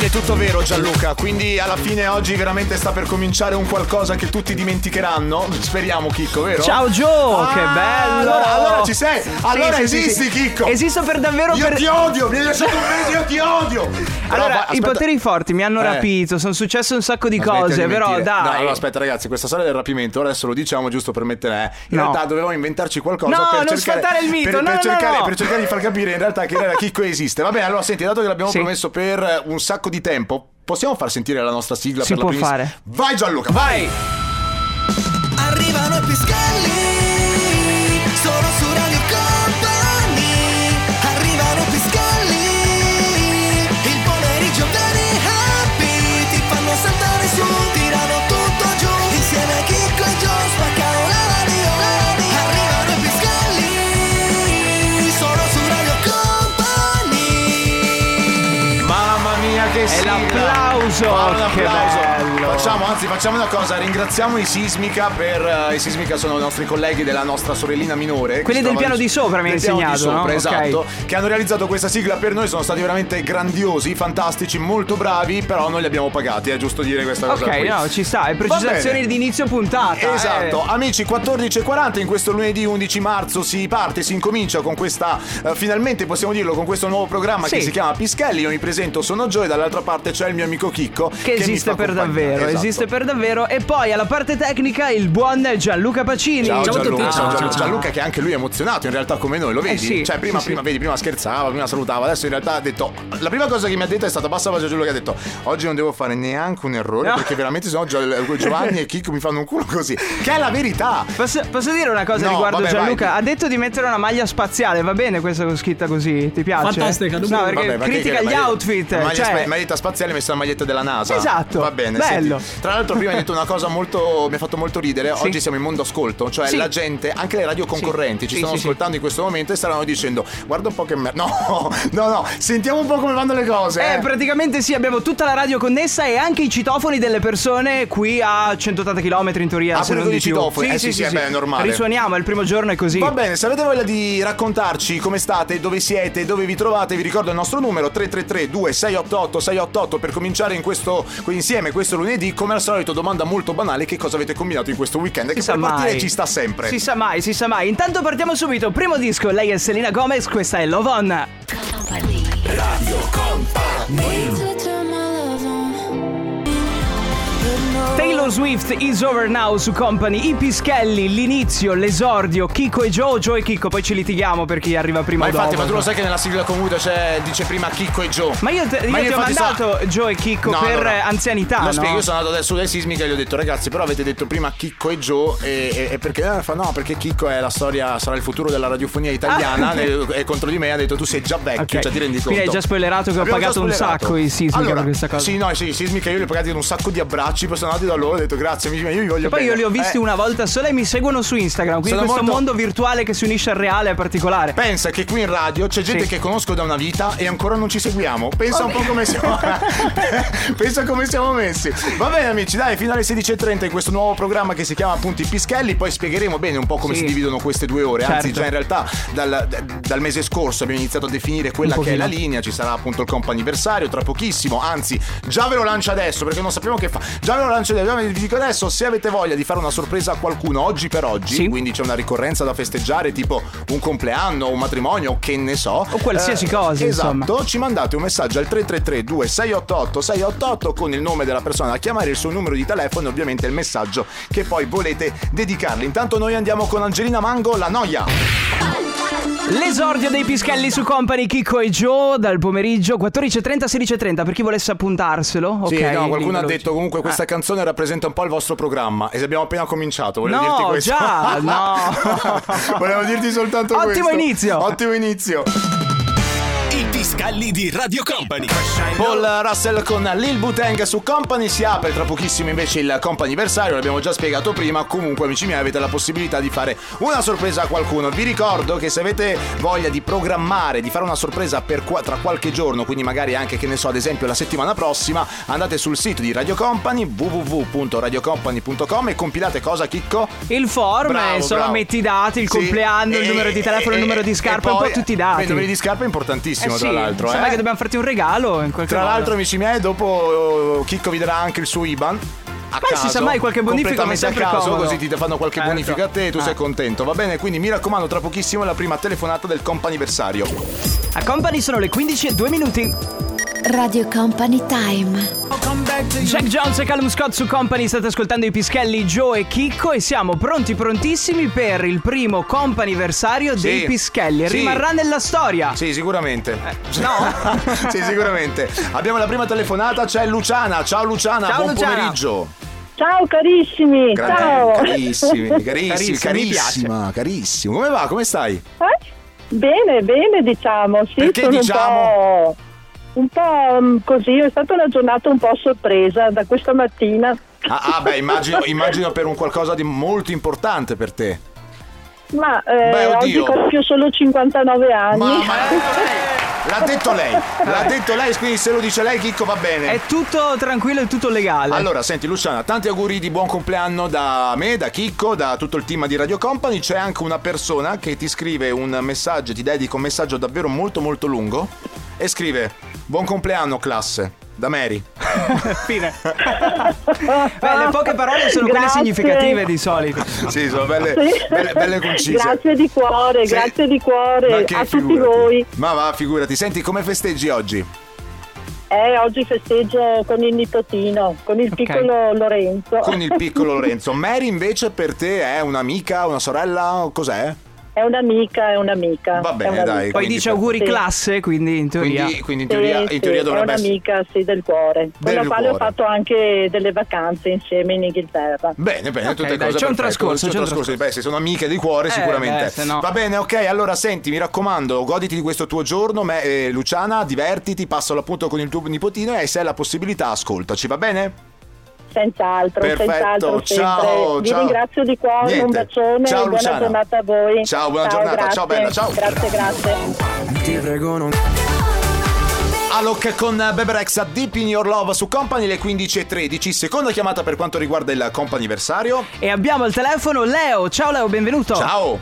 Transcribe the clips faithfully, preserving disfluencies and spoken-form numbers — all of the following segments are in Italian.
fine è tutto vero, Gianluca, quindi alla fine oggi veramente sta per cominciare un qualcosa che tutti dimenticheranno. Speriamo, Chicco, vero? Ciao Gio, ah, che bello. Allora, allora ci sei, allora sì, esisti, sì, sì. Chicco. Esisto per davvero. Io per... ti odio, mi hai lasciato un mese, io ti odio. Allora, Però, i poteri forti mi hanno eh. rapito, sono successe un sacco di Aspetta cose, di però mentire. dai. No, allora aspetta ragazzi, questa storia del rapimento ora adesso lo diciamo giusto per mettere eh. In no. realtà dovevamo inventarci qualcosa no, per non cercare sfatare il mito, per, no, per, no, cercare, no. per cercare di far capire in realtà che Chicco esiste. Va bene, allora senti, dato che l'abbiamo sì. promesso per un sacco di tempo, possiamo far sentire la nostra sigla si per può la primissima? fare. Vai Gianluca, vai. Arrivano i Piscalli, sono su Radio Company. Arrivano i Piscalli, il pomeriggio very happy. Ti fanno saltare su, tirano tutto giù. Insieme a Chicco e Gio spaccano la radio. Arrivano i Piscalli, sono su Radio Company. Mamma mia che sigla. E l'applauso, Fa un che applauso. bello. Facciamo, anzi facciamo una cosa, ringraziamo i Sismica per uh, i Sismica sono i nostri colleghi della nostra sorellina minore. Quelli del piano di sopra mi hai insegnato, di sopra, no? esatto, Okay. che hanno realizzato questa sigla per noi, sono stati veramente grandiosi, fantastici, molto bravi, però non li abbiamo pagati, è giusto dire questa cosa Ok, qui. no, ci sta, è precisazione di inizio puntata. Esatto, eh. amici, quattordici e quaranta in questo lunedì undici marzo si parte, si incomincia con questa uh, finalmente possiamo dirlo, con questo nuovo programma sì. che si chiama Pischelli. Io mi presento, sono Gio e dall'altra parte c'è il mio amico Chicco che, che esiste mi fa per compagnia. davvero, Esatto. esiste per davvero. E poi alla parte tecnica il buon Gianluca Pacini. Ciao, Ciao a Gianluca, tutti, ciao, ciao, Gianluca. ciao. Gianluca che anche lui è emozionato in realtà come noi, lo vedi? Eh sì, cioè prima, sì, prima sì. vedi, prima scherzava, prima salutava, adesso in realtà ha detto, la prima cosa che mi ha detto è stata basta faccia Gianluca, ha detto oggi non devo fare neanche un errore No. perché veramente sennò Gio- Giovanni e Chicco mi fanno un culo così, che è la verità. Posso, posso dire una cosa No, riguardo vabbè, Gianluca? vai. Ha detto di mettere una maglia spaziale, va bene questa con scritta così? Ti piace? Fantastica, No, non- perché Vabbè, ma che- critica che- gli maglia- outfit. maglia, Cioè, spa- maglietta spaziale messa la maglietta della NASA. Esatto. Va bene, Bello. senti. Tra l'altro prima hai detto una cosa molto, mi ha fatto molto ridere. Sì. Oggi siamo in mondo ascolto, cioè Sì. la gente, anche le radio concorrenti ci Sì, stanno sì, sì. ascoltando in questo momento e staranno dicendo guarda un po' che merda. No, no, no, sentiamo un po' come vanno le cose. Eh, praticamente sì, abbiamo tutta la radio connessa e anche i citofoni delle persone qui a centottanta chilometri in teoria. Ah, se pure non con di i più. citofoni? Eh, sì, sì, eh, beh, è normale. Risuoniamo, è il primo giorno è così. Va bene, se avete voglia di raccontarci come state, dove siete, dove vi trovate, vi ricordo il nostro numero tre tre tre due sei otto otto sei otto otto per cominciare in questo insieme questo lunedì. Come al solito, domanda molto banale: che cosa avete combinato in questo weekend? Si Che sa per partire mai. ci sta sempre. Si sa mai, si sa mai. Intanto partiamo subito. Primo disco, lei è Selena Gomez, questa è Love On. Radio Company. Taylor Swift is over now su Company. I Pischelli, l'inizio, l'esordio, Chicco e Gio, Gio e Chicco. Poi ci litighiamo per chi arriva prima Ma o dopo. infatti, ma tu lo sai che nella sigla convuta c'è, dice prima Chicco e Gio. Ma io, te, io Ma ti ho infatti mandato so- Gio e Chicco No, per no, no. anzianità, Lo no? spiego, io sono andato adesso dai Sismica e gli ho detto ragazzi, però avete detto prima Chicco e Gio e, e, e perché eh, fa no, perché Chicco è la storia, sarà il futuro della radiofonia italiana Ah. e, e contro di me ha detto tu sei già vecchio, Ok. cioè ti rendi conto. Quindi hai già spoilerato che ho Abbiamo già pagato un spoilerato. sacco i Sismica allora, per questa cosa. Sì, no, sì, i Sismica io li ho pagati con un sacco di abbracci, poi sono andati da loro e ho detto grazie amici miei, io vi voglio E poi bene. io li ho visti Eh, una volta sola e mi seguono su Instagram. Quindi Sono questo molto- mondo virtuale che si unisce al reale è particolare. Pensa che qui in radio c'è gente Sì. che conosco da una vita e ancora non ci seguiamo. Pensa un po' come siamo. Pensa come siamo messi. Va bene amici, dai, fino alle sedici e trenta in questo nuovo programma che si chiama appunto I Pischelli. Poi spiegheremo bene un po' come Sì. si dividono queste due ore. Anzi, Certo. già in realtà dal, dal mese scorso abbiamo iniziato a definire quella Un che è la pochino. linea. Ci sarà appunto il comp'anniversario tra pochissimo. Anzi, già ve lo lancio adesso perché non sappiamo che fa. Già ve lo lancio adesso. Vi dico adesso, se avete voglia di fare una sorpresa a qualcuno oggi per oggi, Sì. quindi c'è una ricorrenza da festeggiare, tipo un compleanno, un matrimonio, che ne so, O qualsiasi cosa, esatto, insomma. ci mandate un messaggio al tre tre tre due sei otto otto sei otto otto con il nome della persona da chiamare, il suo numero di telefono e ovviamente il messaggio che poi volete dedicarle. Intanto noi andiamo con Angelina Mango, La Noia. L'esordio dei Pischelli su Company, Chicco e Gio dal pomeriggio quattordici e trenta sedici e trenta per chi volesse appuntarselo. Sì, ok, no, qualcuno ha veloce. detto comunque questa Ah. canzone rappresenta un po' il vostro programma e se abbiamo appena cominciato, volevo No, dirti questo. già, no. Volevo dirti soltanto Ottimo questo. inizio. Ottimo inizio. I Piscalli di Radio Company. Paul Russell con Lil Butang su Company. Si apre tra pochissimo invece il comp'anniversario, l'abbiamo già spiegato prima. Comunque amici miei, avete la possibilità di fare una sorpresa a qualcuno. Vi ricordo che se avete voglia di programmare, di fare una sorpresa per qua, tra qualche giorno, quindi magari anche, che ne so, ad esempio la settimana prossima, andate sul sito di Radio Company w w w punto radio company punto com e compilate cosa, Chicco? Il form, Bravo, insomma, bravo. metti i dati, il Sì, compleanno, il e- numero di telefono, e- il numero di e scarpa, un poi- po' tutti i dati. Il numero di scarpa è importantissimo, Eh tra sì, l'altro. l'altro. Sembra eh. che dobbiamo farti un regalo in qualche Tra modo. l'altro, amici miei, dopo Chicco vi darà anche il suo I B A N. A Ma caso, si sa mai, qualche bonifica completamente mi è sempre a caso, comodo. così ti fanno qualche Certo. bonifica a te e tu Ah. sei contento, va bene? Quindi mi raccomando, tra pochissimo è la prima telefonata del comp'anniversario. A Company sono le quindici e due minuti. Radio Company Time. Jack Jones e Callum Scott su Company. State ascoltando i Pischelli, Joe e Chicco. E siamo pronti prontissimi per il primo comp'anniversario Sì. dei Pischelli. Sì. Rimarrà nella storia. Sì, sicuramente. no. Sì, sicuramente. Abbiamo la prima telefonata, c'è Luciana. Ciao Luciana, Ciao, buon Luciana. pomeriggio. Ciao carissimi, Grande- ciao. Carissimi, carissimi, Carissimi, mi carissima, carissimo. Come va? Come stai? Eh? Bene, bene diciamo, sì, Perché sono diciamo? un po', un po' mm, così, è stata una giornata un po' a sorpresa da questa mattina. Ah, ah, beh, immagino, immagino per un qualcosa di molto importante per te. Ma eh, Beh, oddio. oggi compio solo cinquantanove anni. Ma, ma l'ha detto lei, l'ha detto lei, quindi se lo dice lei, Chicco, va bene. È tutto tranquillo e tutto legale. Allora, senti Luciana, tanti auguri di buon compleanno da me, da Chicco, da tutto il team di Radio Company. C'è anche una persona che ti scrive un messaggio, ti dedica un messaggio davvero molto molto lungo e scrive: buon compleanno classe, da Mary. Fine. Beh, le poche parole sono quelle Grazie. significative di solito. Sì, sono belle, Sì. belle, belle concise. Grazie di cuore, Sì. grazie di Ma cuore che a tutti figurati. voi. Ma va, figurati. Senti, come festeggi oggi? Eh, oggi festeggio con il nipotino, con il Ok. piccolo Lorenzo. Con il piccolo Lorenzo. Mary invece per te è un'amica, una sorella? Cos'è? È un'amica, è un'amica. Va bene, è un'amica. dai. Poi quindi dice per- auguri Sì. classe, quindi in teoria. Quindi, quindi in teoria, Sì, in teoria sì, dovrebbe è essere... un'amica, sì, del cuore. Con Del la quale ho cuore. fatto anche delle vacanze insieme in Inghilterra. Bene, bene, Ok, tutte dai, cose c'è un perfette. trascorso, C'è un c'è un trascorso. Beh, se sono amiche di cuore Eh, sicuramente. beh, se no. Va bene, ok, allora senti, mi raccomando, goditi di questo tuo giorno, me, eh, Luciana, divertiti, passa l'appunto con il tuo nipotino e se hai la possibilità ascoltaci, va bene? Senz'altro, Perfetto, senz'altro ciao, sempre. Vi ciao. ringrazio di cuore, Niente. un bacione Ciao, e buona Luciana. giornata a voi. Ciao, buona giornata, grazie. ciao, bella, ciao. Grazie, grazie. Ti prego non Alok con Bebe Rexha, Deep in Your Love su Company, le quindici e tredici, seconda chiamata per quanto riguarda il comp'anniversario. E abbiamo al telefono Leo. Ciao Leo, benvenuto. Ciao,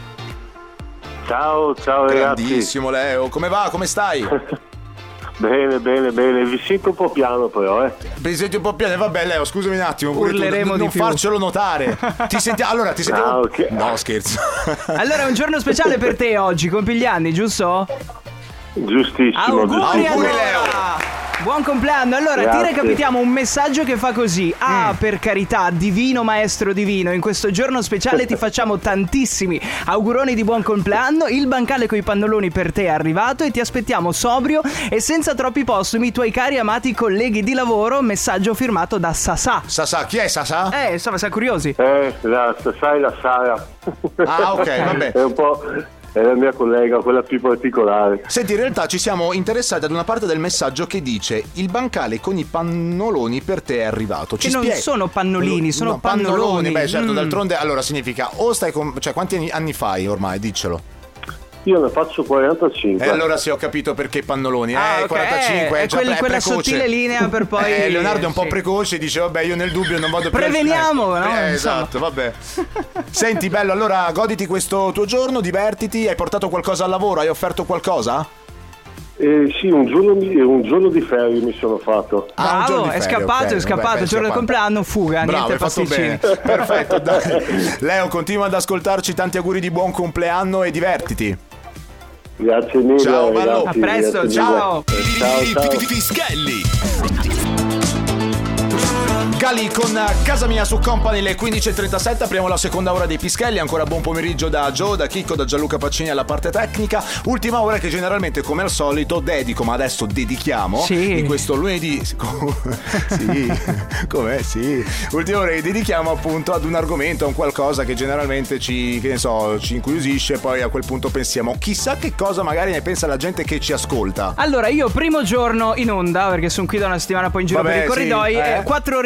Ciao, ciao ragazzi. grandissimo Leo, come va, come stai? Bene, bene, bene. Vi sento un po' piano però, eh. Mi senti un po' piano, vabbè Leo, scusami un attimo, pure tu, Urleremo n- di non più. farcelo notare. Ti senti allora, ti sentiamo. Ah, ok. No, scherzo. Allora è un giorno speciale per te oggi, compi gli anni, giusto? Giustissimo. Auguri, Auguri, allora. Leo. Buon compleanno. Allora ti Grazie. recapitiamo un messaggio che fa così: ah, Mm. per carità, divino maestro divino, in questo giorno speciale ti facciamo tantissimi auguroni di buon compleanno. Il bancale coi pannoloni per te è arrivato e ti aspettiamo sobrio e senza troppi postumi, i tuoi cari amati colleghi di lavoro. Messaggio firmato da Sasà. Sasà, chi è Sasà? Eh, insomma, siamo curiosi. Eh, la, sai la Sara. Ah, ok, vabbè. È un po'... È la mia collega, quella più particolare. Senti, in realtà ci siamo interessati ad una parte del messaggio che dice: il bancale con i pannoloni per te è arrivato. Che Ci non spieghi- sono pannoloini, sono No, pannoloni. Beh, certo, Mm. d'altronde, allora significa o stai con. Cioè, quanti anni, anni fai ormai? Diccelo. Io ne faccio quarantacinque. E allora sì, ho capito perché pannoloni. Ah, eh, ok, quarantacinque è è già quel- pre- quella precoce. sottile linea per poi- Eh, Leonardo è un po' sì. precoce, dice vabbè, io nel dubbio non vado più al- Preveniamo, eh, no? eh, Insomma. esatto, vabbè. Senti, bello, allora goditi questo tuo giorno, divertiti, hai portato qualcosa al lavoro, hai offerto qualcosa? Eh, sì, un giorno, di, un giorno di ferie mi sono fatto. Ah, un giorno Bravo, di è ferie, scappato, ok, è scappato. vabbè, Il giorno del scappato. compleanno, fuga, Bravo, niente hai fatto pasticcini. bene. Perfetto, dai. Leo, continua ad ascoltarci, tanti auguri di buon compleanno e divertiti. Grazie mille. Ciao, bello. ragazzi, A presto, grazie ciao. mille. Eh, Ciao, ciao. Pischelli. Gali con Casa Mia su Company, le quindici e trentasette, apriamo la seconda ora dei Pischelli. Ancora buon pomeriggio da Joe, da Chicco, da Gianluca Pacini alla parte tecnica. Ultima ora che generalmente, come al solito, dedico, ma adesso dedichiamo Sì. in questo lunedì. Sì, com'è? Sì. Ultima ora che dedichiamo appunto ad un argomento, a un qualcosa che generalmente ci, che ne so, ci incuriosisce. Poi a quel punto pensiamo, chissà che cosa magari ne pensa la gente che ci ascolta. Allora, io primo giorno in onda, perché sono qui da una settimana poi in giro Vabbè, per i sì, corridoi, eh. eh, quattro ore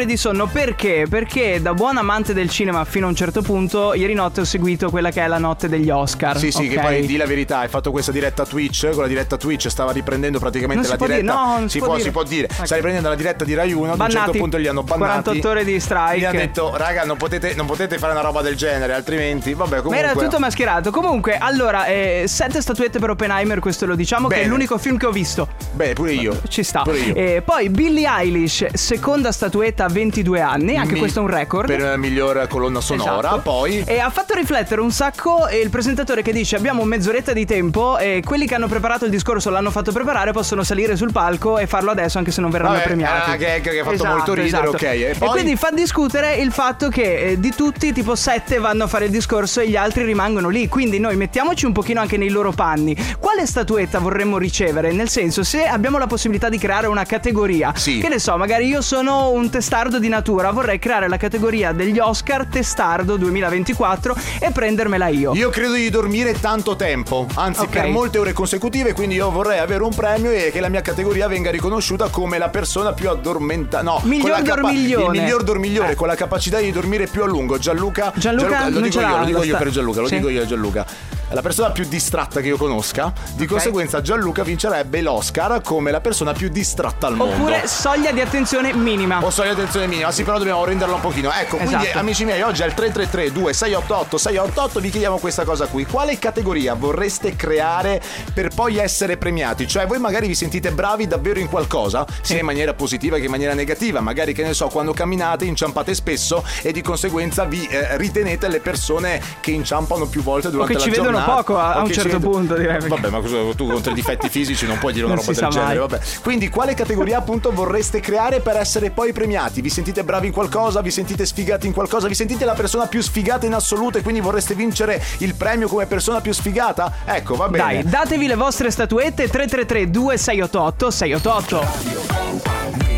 di sonno. Perché? Perché da buon amante del cinema fino a un certo punto, ieri notte ho seguito quella che è la notte degli Oscar. Sì, sì, okay? Che poi di la verità, hai fatto questa diretta Twitch. Con la diretta Twitch stava riprendendo praticamente non la diretta. Dire, no, non si, si, può, può si può dire. Okay. Sta riprendendo la diretta di Rai uno. Ad un certo punto gli hanno bannati quarantotto ore di strike. Gli hanno detto, raga, non potete, non potete fare una roba del genere, altrimenti, vabbè, comunque. Ma era tutto mascherato. Comunque, allora, eh, sette statuette per Oppenheimer, questo lo diciamo. Bene. Che è l'unico film che ho visto. Beh, pure io. Ci sta. Pure io. Eh, poi Billie Eilish, seconda statuetta a ventidue anni. Anche Mi, questo è un record. Per miglior colonna sonora. Esatto. Poi. E ha fatto riflettere un sacco il presentatore che dice: abbiamo mezz'oretta di tempo e quelli che hanno preparato il discorso, l'hanno fatto preparare, possono salire sul palco e farlo adesso, anche se non verranno Vabbè, premiati. È una gag che ha fatto esatto, molto ridere, esatto. ok. E, poi... e quindi fa discutere il fatto che eh, di tutti, tipo sette vanno a fare il discorso e gli altri rimangono lì. Quindi noi mettiamoci un pochino anche nei loro panni. Quale statuetta vorremmo ricevere? Nel senso, se abbiamo la possibilità di creare una categoria, sì. Che ne so, magari io sono un testardo di natura, vorrei creare la categoria degli Oscar testardo duemilaventiquattro e prendermela io. Io credo di dormire tanto tempo, anzi okay. per molte ore consecutive, quindi io vorrei avere un premio e che la mia categoria venga riconosciuta come la persona più addormentata. No, miglior dormiglione. Il miglior dormigliore, eh. con la capacità di dormire più a lungo. Gianluca, Gianluca, Gianluca lo dico io, lo dico io per Gianluca, lo sì. dico io a Gianluca. La persona più distratta che io conosca. Di okay. conseguenza Gianluca vincerebbe l'Oscar come la persona più distratta al mondo. Oppure soglia di attenzione minima. O soglia di attenzione minima. Sì, però dobbiamo renderla un pochino. Ecco, esatto. Quindi amici miei, oggi al tre tre tre due sei otto otto sei otto otto vi chiediamo questa cosa qui. Quale categoria vorreste creare per poi essere premiati? Cioè voi magari vi sentite bravi davvero in qualcosa, sì. sia in maniera positiva che in maniera negativa. Magari, che ne so, quando camminate inciampate spesso e di conseguenza vi eh, ritenete le persone che inciampano più volte durante la giornata. O che ci vedono poco a, a un certo vedo... punto, direi. Vabbè, ma cosa, tu contro i difetti fisici non puoi dire una non roba del genere, vabbè. Quindi quale categoria appunto vorreste creare per essere poi premiati? Vi sentite bravi in qualcosa? Vi sentite sfigati in qualcosa? Vi sentite la persona più sfigata in assoluto e quindi vorreste vincere il premio come persona più sfigata? Ecco, va bene. Dai, datevi le vostre statuette. Tre tre tre due sei otto otto sei otto otto.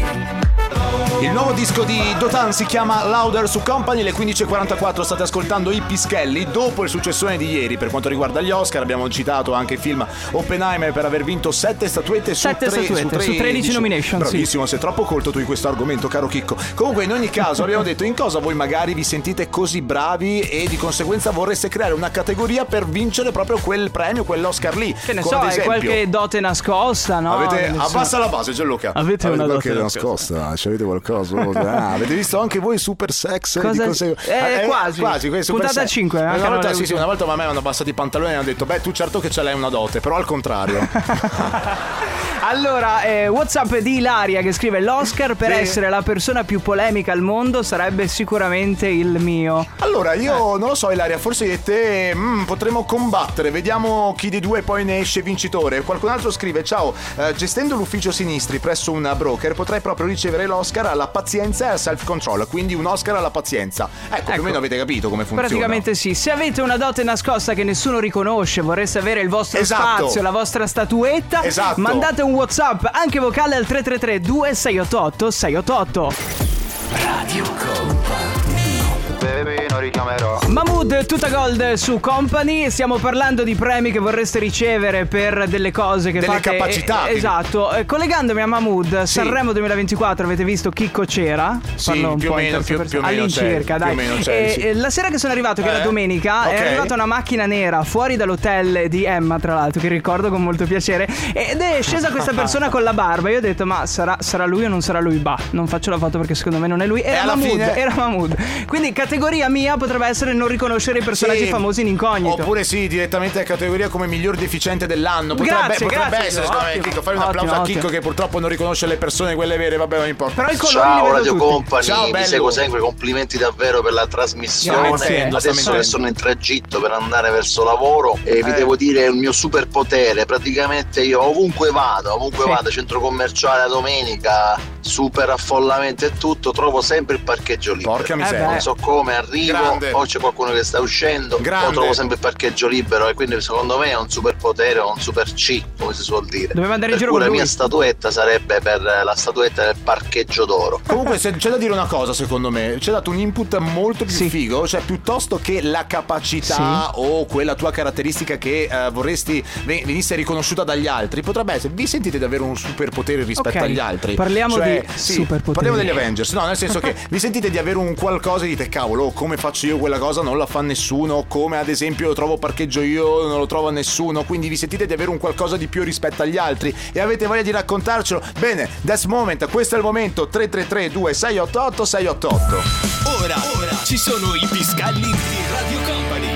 Il nuovo disco di Dotan si chiama Louder su Company. Le quindici e quarantaquattro state ascoltando i Pischelli. Dopo il successone di ieri per quanto riguarda gli Oscar, abbiamo citato anche il film Oppenheimer per aver vinto sette statuette su, sette tre, statuette, su, tre, su tredici nomination. Bravissimo, sì. sei troppo colto tu in questo argomento, caro Chicco. Comunque in ogni caso abbiamo detto in cosa voi magari vi sentite così bravi e di conseguenza vorreste creare una categoria per vincere proprio quel premio, quell'Oscar lì. Che ne Come so, ad è esempio, qualche dote nascosta, no? Avete, abbassa la base, Gianluca. Avete, avete una qualche dote nascosta? Ci avete qualcosa? Ah, avete visto anche voi Super Sex? Cosa... Di consegu... eh, eh, quasi, quasi puntata cinque. Una volta, volta, sì, sì, una volta a me hanno abbassato i pantaloni e hanno detto: beh, tu certo che ce l'hai una dote, però al contrario. Allora, eh, WhatsApp di Ilaria che scrive: l'Oscar per sì. essere la persona più polemica al mondo sarebbe sicuramente il mio. Allora, io eh. non lo so, Ilaria, forse io e te mm, potremo combattere. Vediamo chi di due poi ne esce vincitore. Qualcun altro scrive: ciao, eh, gestendo l'ufficio sinistri presso un broker potrei proprio ricevere l'Oscar alla pazienza e al self-control. Quindi un Oscar alla pazienza. Ecco, ecco, più o meno avete capito come funziona. Praticamente sì. Se avete una dote nascosta che nessuno riconosce, vorreste avere il vostro esatto. spazio, la vostra statuetta, esatto. mandate un WhatsApp anche vocale al tre tre tre due sei otto otto sei otto otto. Radio Company. Baby, non richiamerò. Mahmood, tutta gold su Company. Stiamo parlando di premi che vorreste ricevere per delle cose che delle fate. Delle capacità. Eh, esatto. Eh, collegandomi a Mahmood, sì. Sanremo duemilaventiquattro, avete visto Chicco c'era? Sì, Parlo un più o po' meno, più, più o meno all'incirca, c'è, dai. Più o meno c'è, e, sì. eh, la sera che sono arrivato, che eh? era domenica, okay. è arrivata una macchina nera fuori dall'hotel di Emma, tra l'altro, che ricordo con molto piacere. Ed è scesa questa persona con la barba. Io ho detto: ma sarà, sarà lui o non sarà lui? Bah, non faccio la foto perché secondo me non è lui. Era Mahmood, fine... era Mahmood. Quindi categoria mia potrebbe essere non riconoscere i personaggi sì. famosi in incognito. Oppure sì, direttamente a categoria come miglior deficiente dell'anno. Potrebbe, grazie, potrebbe grazie, essere, secondo me, Chicco. Fai un applauso ottimo, a Chicco ottimo. che purtroppo non riconosce le persone, quelle vere, vabbè, non importa. Però i colori Ciao Radio tutti. Company, Ciao, vi bello. seguo sempre, complimenti davvero per la trasmissione. Grazie. Adesso che sono in tragitto per andare verso lavoro e eh. vi devo dire il mio superpotere, praticamente io ovunque vado, ovunque sì. vado, centro commerciale la domenica, super affollamento e tutto, trovo sempre il parcheggio libero. Porca miseria. Non so come arrivo, Grande. o c'è qualcuno che sta uscendo, Grande. o trovo sempre il parcheggio libero, e quindi secondo me è un superpotere o un super C, come si suol dire. Doveva andare in per giro cui con la lui. mia statuetta sarebbe per la statuetta del parcheggio d'oro. Comunque se c'è da dire una cosa, secondo me ci ha dato un input molto più sì. figo. Cioè piuttosto che la capacità sì. o quella tua caratteristica che uh, vorresti venisse riconosciuta dagli altri, potrebbe essere: vi sentite davvero un superpotere rispetto okay. agli altri? Parliamo cioè, cioè, sì, superpoteri. parliamo degli Avengers, no, nel senso che vi sentite di avere un qualcosa e dite cavolo, come faccio io quella cosa, non la fa nessuno, come ad esempio lo trovo parcheggio io, non lo trovo a nessuno, quindi vi sentite di avere un qualcosa di più rispetto agli altri e avete voglia di raccontarcelo. Bene, that's moment, questo è il momento. Tre tre tre due sei otto otto sei otto otto. Ora, ora ci sono i Piscalli di Radio Company.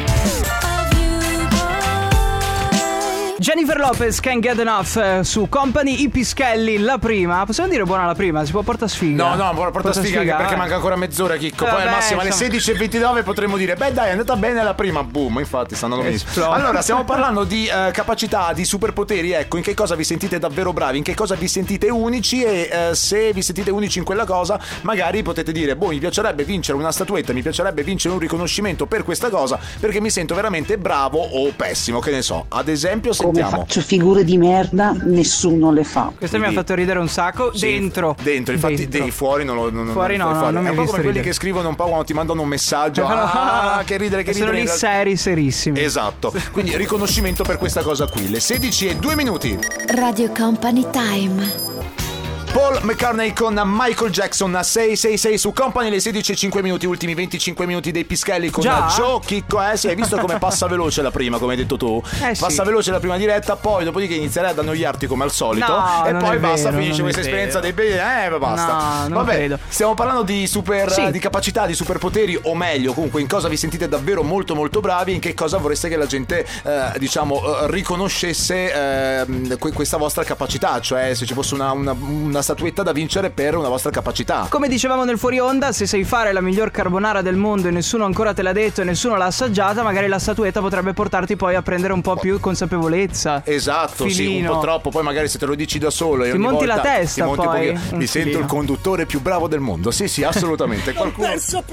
Jennifer Lopez, Can't Get Enough, eh, su Company, i Pischelli, la prima. Possiamo dire buona la prima? Si può porta sfiga? No, no, porta, porta sfiga, sfiga anche perché eh. manca ancora mezz'ora, Chicco. Poi Vabbè, al massimo alle insomma. sedici e ventinove potremmo dire beh dai, è andata bene la prima. Boom, infatti sta andando benissimo. Esplode. Allora, stiamo parlando di uh, capacità, di superpoteri. Ecco, in che cosa vi sentite davvero bravi, in che cosa vi sentite unici. E uh, se vi sentite unici in quella cosa, magari potete dire boh, mi piacerebbe vincere una statuetta, mi piacerebbe vincere un riconoscimento per questa cosa, perché mi sento veramente bravo o pessimo, che ne so. Ad esempio, sentiamo. Come faccio figure di merda, nessuno le fa. Questo Quindi, mi ha fatto ridere un sacco. sì, dentro. Dentro, infatti Dentro. dei fuori non lo non, Fuori no, non, no, fuori. non mi È hai un po' visto come quelli ridere. che scrivono un po' quando ti mandano un messaggio. Ah, che ridere, che sono ridere. lì in realtà- seri, serissimi. Esatto. Quindi riconoscimento per questa cosa qui. Le sedici e due minuti. Radio Company Time. Paul McCartney con Michael Jackson a sei sei sei su Company, le sedici e cinque minuti, ultimi venticinque minuti dei Pischelli con Già? Joe Chicco. Eh sì, hai visto come passa veloce la prima, come hai detto tu? Eh sì. Passa veloce la prima diretta, poi dopodiché inizierai ad annoiarti come al solito. No, e non poi è basta, vero, finisce non questa è esperienza dei vero. bei. Eh, basta. No, non Vabbè, credo. stiamo parlando di super Sì. di capacità, di superpoteri, o meglio, comunque in cosa vi sentite davvero molto molto bravi, in che cosa vorreste che la gente eh, diciamo eh, riconoscesse eh, que- questa vostra capacità, cioè se ci fosse una, una, una statuetta da vincere per una vostra capacità. Come dicevamo nel fuori onda, se sai fare la miglior carbonara del mondo e nessuno ancora te l'ha detto e nessuno l'ha assaggiata, magari la statuetta potrebbe portarti poi a prendere un po' più consapevolezza. Esatto, sì, un Filino. po' troppo. Poi magari se te lo dici da solo e Ti ogni monti la volta testa ti monti poi, un pochino. un Mi sento filino. il conduttore più bravo del mondo. Sì, sì, assolutamente. Qualcuno...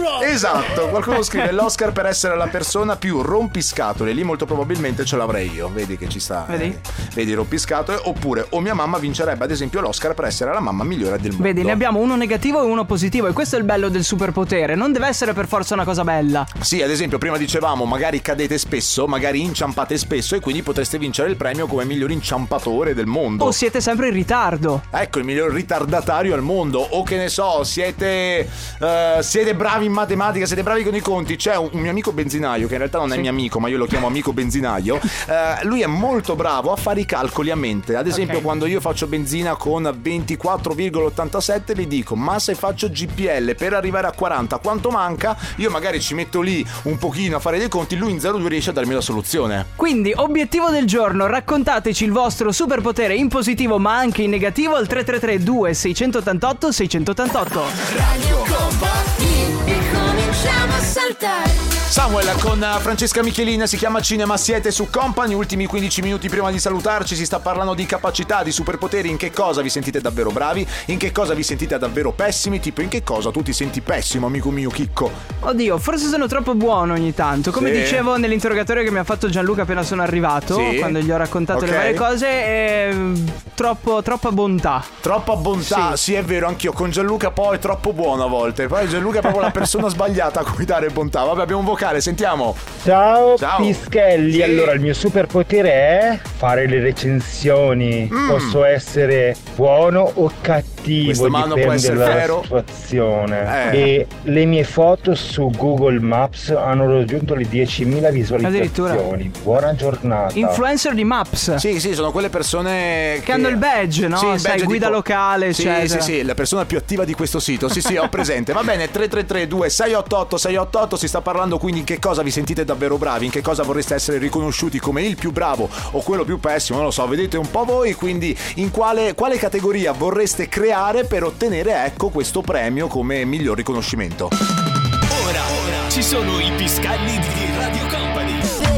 Esatto, qualcuno scrive l'Oscar per essere la persona più rompiscatole. Lì molto probabilmente ce l'avrei io. Vedi che ci sta. Vedi? Eh, vedi rompiscatole. Oppure o mia mamma vincerebbe ad esempio l'Oscar per essere la mamma migliore del mondo. Vedi, ne abbiamo uno negativo e uno positivo, e questo è il bello del superpotere. Non deve essere per forza una cosa bella. Sì, ad esempio prima dicevamo magari cadete spesso, magari inciampate spesso e quindi potreste vincere il premio come miglior inciampatore del mondo. O siete sempre in ritardo. Ecco, il miglior ritardatario al mondo. O che ne so, siete eh, siete bravi in matematica, siete bravi con i conti. C'è un, un mio amico benzinaio, che in realtà non è Sì. mio amico, ma io lo chiamo amico benzinaio. eh, Lui è molto bravo a fare i calcoli a mente. Ad esempio Ok. quando io faccio benzina con ventiquattro virgola ottantasette, gli dico ma se faccio G P L per arrivare a quaranta quanto manca? Io magari ci metto lì un pochino a fare dei conti, lui in zero due riesce a darmi la soluzione. Quindi, obiettivo del giorno, raccontateci il vostro superpotere in positivo ma anche in negativo al tre tre tre due sei otto otto sei otto otto. Radio Company e cominciamo a saltare. Samuel con Francesca Michelina, si chiama Cinema, siete su Company. Ultimi quindici minuti prima di salutarci, si sta parlando di capacità, di superpoteri. In che cosa vi sentite davvero bravi, in che cosa vi sentite davvero pessimi, tipo in che cosa tu ti senti pessimo, amico mio Chicco. Oddio, forse sono troppo buono ogni tanto. Come Sì. dicevo nell'interrogatorio che mi ha fatto Gianluca appena sono arrivato, Sì. quando gli ho raccontato Ok. le varie cose, eh, troppo, troppa bontà. Troppa bontà, sì. Sì. È vero, anch'io con Gianluca poi è troppo buono a volte. Poi Gianluca è proprio la persona sbagliata a cui dare bontà. Vabbè, abbiamo un vocale, sentiamo. Ciao, Ciao. Pischelli. Sì. Allora, il mio superpotere è fare le recensioni. Mm. Posso essere buono o cattivo, Questo mano può dipende essere dalla vero. situazione. Eh. E le mie foto su Google Maps hanno raggiunto le diecimila visualizzazioni. Buona giornata. Influencer di Maps. Sì, sì, sono quelle persone che, Che hanno il badge, no? Sì, il Sai, badge guida tipo- locale, sì, eccetera. Sì, sì, la persona più attiva di questo sito. Sì, sì, ho presente. Va bene, tre tre tre due sei otto otto sei otto otto, si sta parlando quindi in che cosa vi sentite davvero bravi, in che cosa vorreste essere riconosciuti come il più bravo o quello più pessimo, non lo so, vedete un po' voi, quindi in quale, quale categoria vorreste creare per ottenere, ecco, questo premio come miglior riconoscimento. Ora, ora ci sono i Piscalli di Radio Company.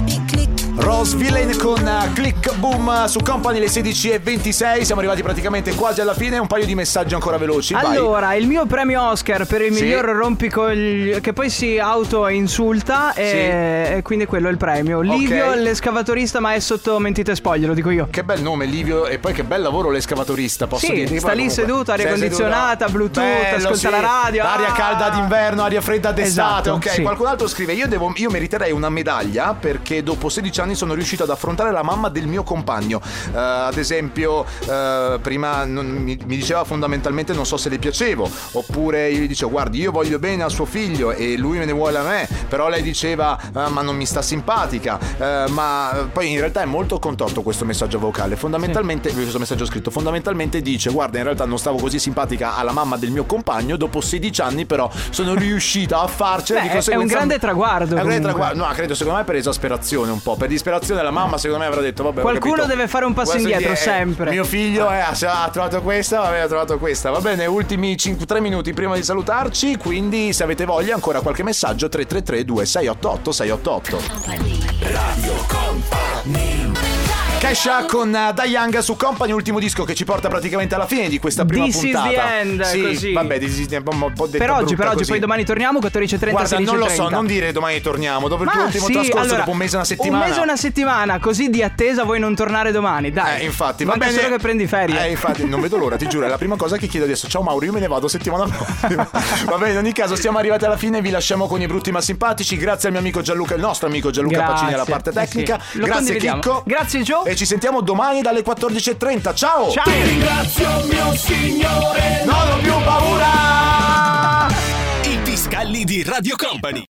Rose Villain con uh, Click Boom su Company, le sedici e ventisei, siamo arrivati praticamente quasi alla fine, un paio di messaggi ancora veloci. Vai. Allora, il mio premio Oscar per il Sì. miglior rompicogli che poi si auto-insulta e, e quindi quello è il premio. Livio, Ok. l'escavatorista, ma è sotto mentite spoglie, lo dico io. Che bel nome Livio, e poi che bel lavoro l'escavatorista, posso Sì, dirti. sta Poi lì comunque seduto, aria sei condizionata, seduto. Bluetooth, Bello, ascolta sì. la radio. Aria Ah! calda d'inverno, aria fredda d'estate. Esatto, Ok, sì. qualcun altro scrive: io, devo, io meriterei una medaglia perché dopo sedici anni sono riuscito ad affrontare la mamma del mio compagno. Uh, ad esempio, uh, prima non, mi, mi diceva fondamentalmente non so se le piacevo, oppure io gli dicevo guardi io voglio bene al suo figlio e lui me ne vuole a me, però lei diceva uh, ma non mi sta simpatica, uh, ma poi in realtà è molto contorto questo messaggio vocale. Fondamentalmente, sì. questo messaggio scritto fondamentalmente dice guarda in realtà non stavo così simpatica alla mamma del mio compagno, dopo sedici anni però sono riuscita a farcela. Beh, di conseguenza è un grande traguardo. È un grande traguardo. No, credo secondo me per esasperazione un po'. Per disperazione la mamma secondo me avrà detto vabbè. Qualcuno deve fare un passo indietro, eh, sempre. Mio figlio eh, ha trovato questa, vabbè, ha trovato questa. Va bene, ultimi cinque tre minuti prima di salutarci. Quindi se avete voglia ancora qualche messaggio tre tre tre due sei otto otto sei otto otto. Radio Company. Kesha con uh, Da Young su Company, ultimo disco che ci porta praticamente alla fine di questa prima This puntata. This is the end, sì, così. Vabbè, this is the end, un po' per oggi, per oggi, così. poi domani torniamo quattordici e trenta. Guarda, sedici e non trenta. lo so, non dire domani torniamo. Dopo il Ma tuo ultimo sì, trascorso, allora, dopo un mese e una settimana. Un mese e una settimana, così di attesa vuoi non tornare domani, dai. Eh, infatti, va manca bene. solo che prendi ferie. Eh, infatti, non vedo l'ora, ti giuro, è la prima cosa che chiedo adesso. Ciao Mauro, io me ne vado settimana prossima. Va bene, in ogni caso, siamo arrivati alla fine, vi lasciamo con i brutti ma simpatici. Grazie al mio amico Gianluca, il nostro amico Gianluca Grazie. Pacini alla parte tecnica. Eh sì. Lo Grazie Chicco. Grazie Gio. E ci sentiamo domani dalle quattordici e trenta. Ciao! Ciao! Ti ringrazio mio signore, non ho più paura! I Piscalli di Radio Company.